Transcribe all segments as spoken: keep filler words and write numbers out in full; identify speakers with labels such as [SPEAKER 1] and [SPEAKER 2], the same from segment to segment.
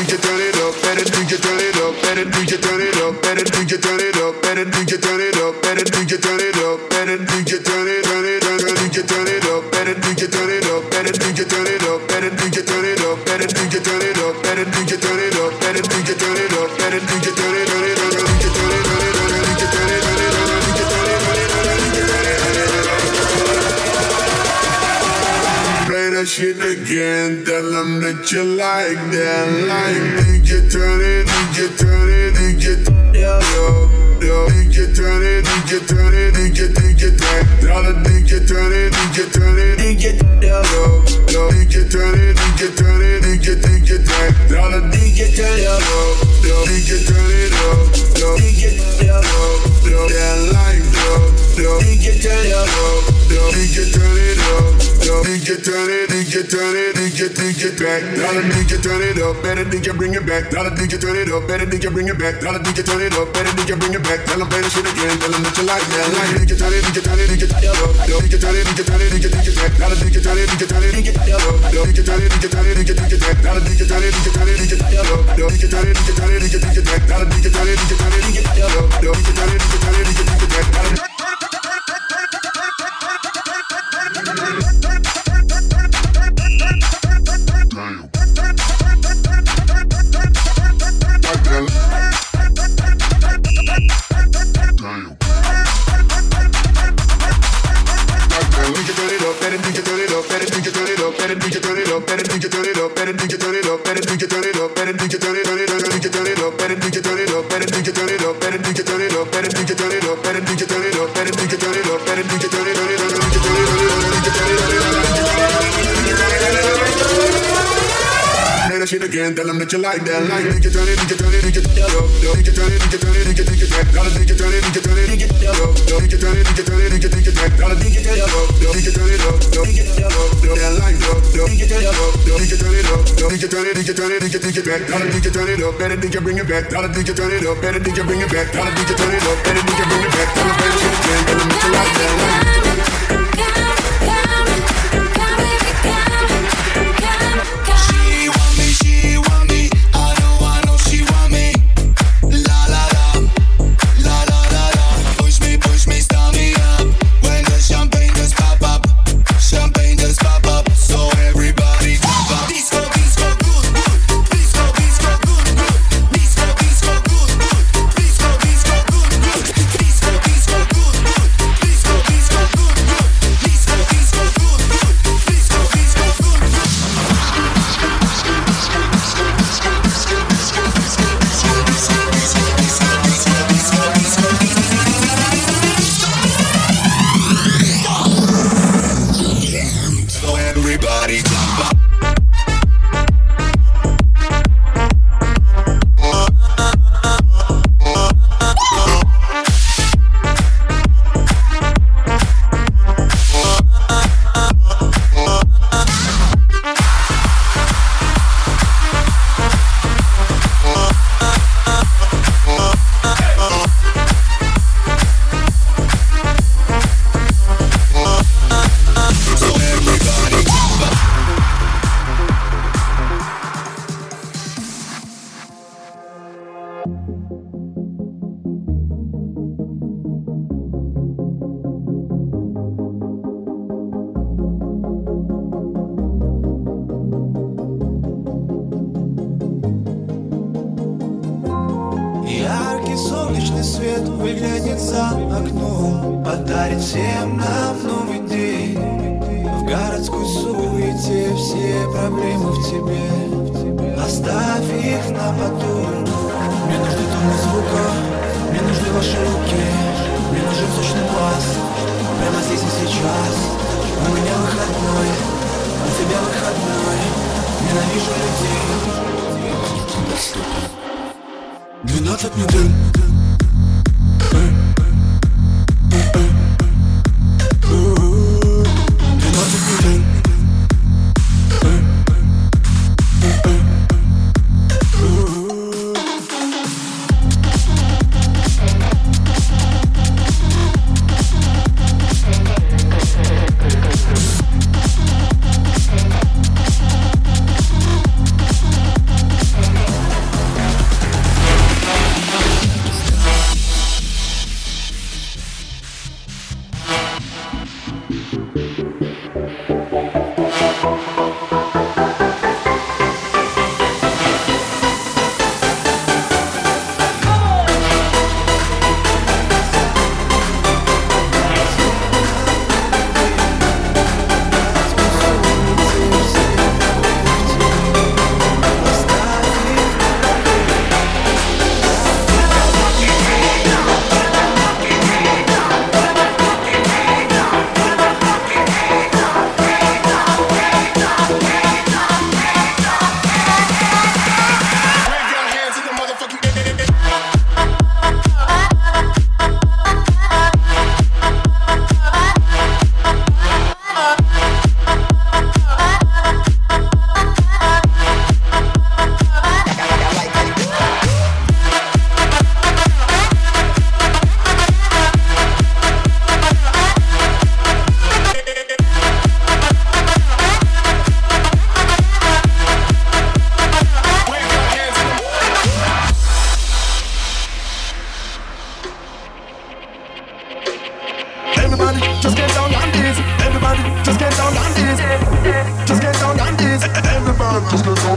[SPEAKER 1] D J turn it up, better D J turn it up, better D J turn it up, better D J turn it up, better D J turn it up, better D J turn it up, better D J turn it, turn it, turn it, D J turn it up, better D J turn it up, better D J turn it up, better D J turn it up, better D J turn it up, better D J turn it up, better D J turn it up, better D J turn it, turn it, turn it, D J turn it, turn it, turn it, D J turn it, turn it, turn it, D J turn it, turn it, turn it, D J turn it. Play that shit again, tell them that you like that, like D J turn it, D J turn it, D J turn it up, D J turn it, D J turn it, D J D J turn it, tell the D J turn it, D J turn it, D J turn it up, D J turn it, D J turn it, D J D J turn it, tell the D J turn it up, D J turn it up, D J turn it up, yeah like that, D J turn it up, D J turn it up. D J turn it, D J turn it, D J D J back. Tell the D J turn it up, better D J bring it back. Tell the D J turn it up, better D J bring it back. Tell the D J turn it up, better D J bring it back. Tell them play the shit again, tell them that you like that. Like D J turn it, D J turn it, D J turn it up. D J turn it, D J turn it, D J D J back. Tell the D J turn it, D J turn it, D J turn it up. D J turn it, D J turn it, D J D J back. Tell the D J turn it, D J turn it, D J turn it up. D J turn it, D J turn it, D J D J back. Tell the D J turn it, D J turn it, D J turn it up. D J turn it, D J turn it, D J D J back. Shit again, tell them that you like that. Like D J turn it, D J turn it, D J turn it up. D J turn it, D J turn it, D J D J back. Tell the D J turn it, D J turn it, D J turn it up. D J turn it, D J turn it, D J D J back. Tell the D J turn it up, D J turn it up, D J turn it up. Yeah, like that. D J turn it up, D J turn it up, D J turn it, D J turn it, D J D J back. Tell the D J turn it up, better D J bring it back. Tell the D J turn it up, better D J bring it back. Tell the D J turn it up, better D J bring it back. Tell them play the shit again, tell them that you like that.
[SPEAKER 2] двенадцать недель.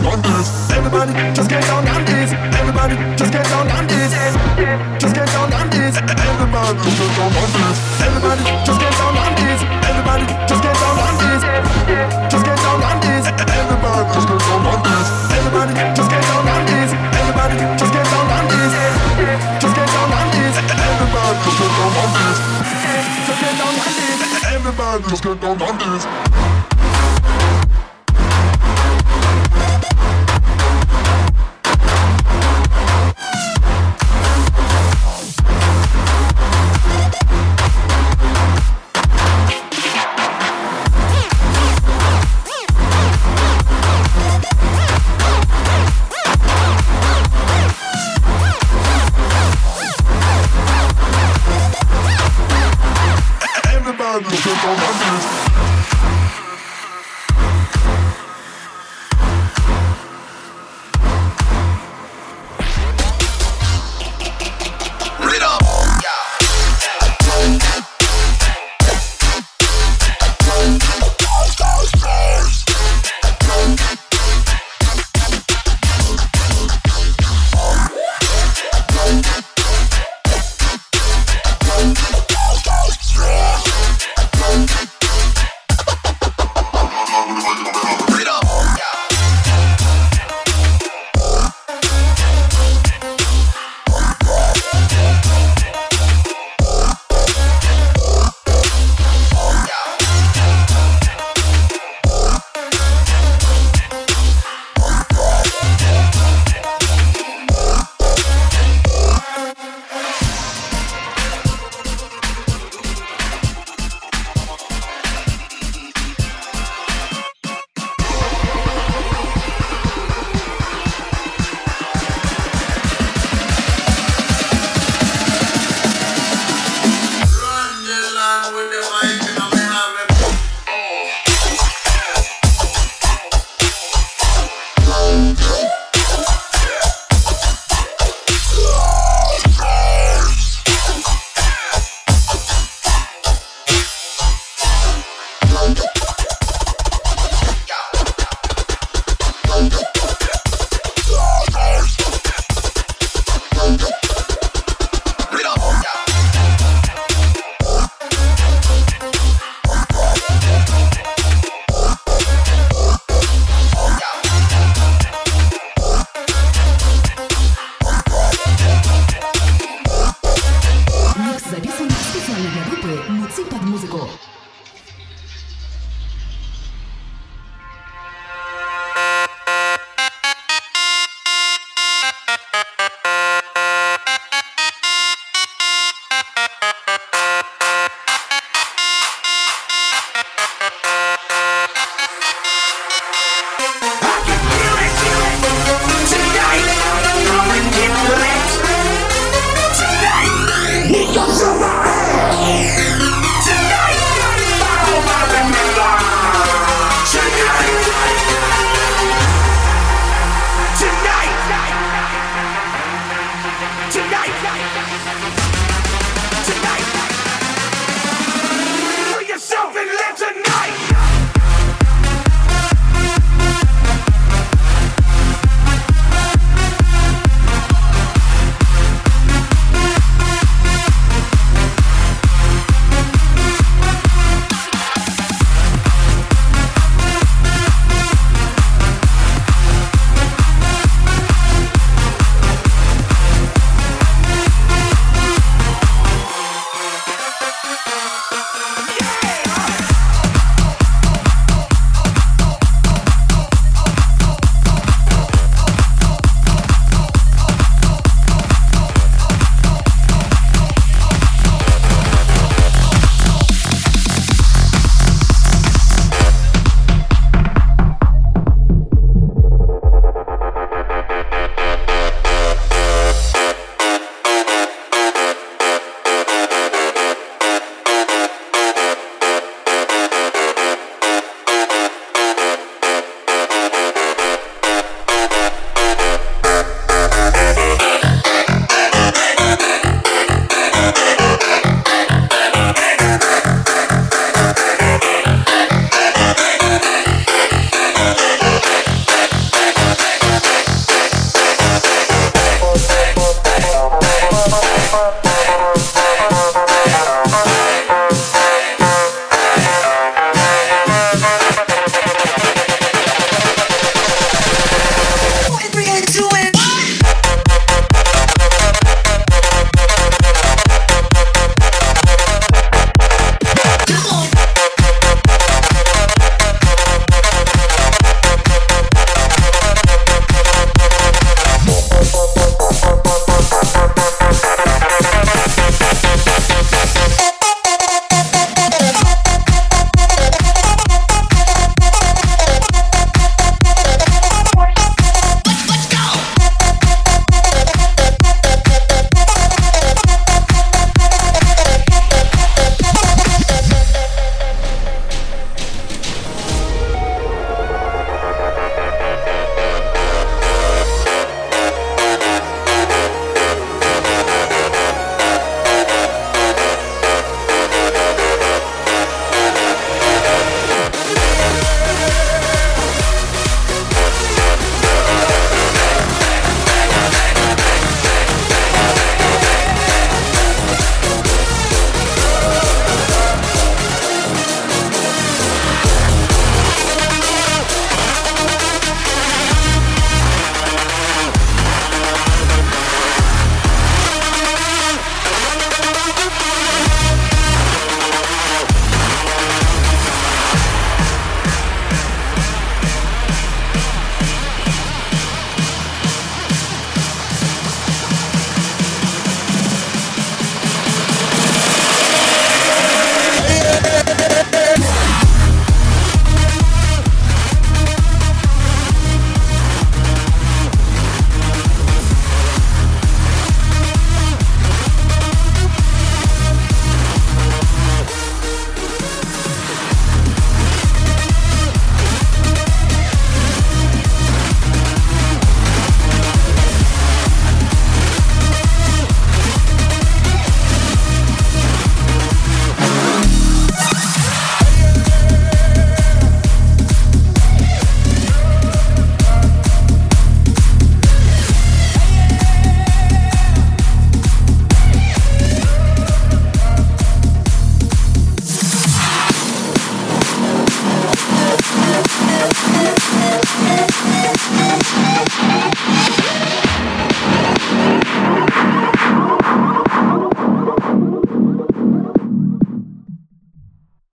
[SPEAKER 1] down on this. Everybody just get down on this. Everybody just get down on this. Just get down on this. Everybody just get down on this. Everybody just get down on this. Everybody just get down on this. Just get down on this. Everybody just get down on this. Everybody just get down on this. Everybody just get down on this. Just get down on this. Everybody just get down on this. Just get down on this. Everybody just get down on this.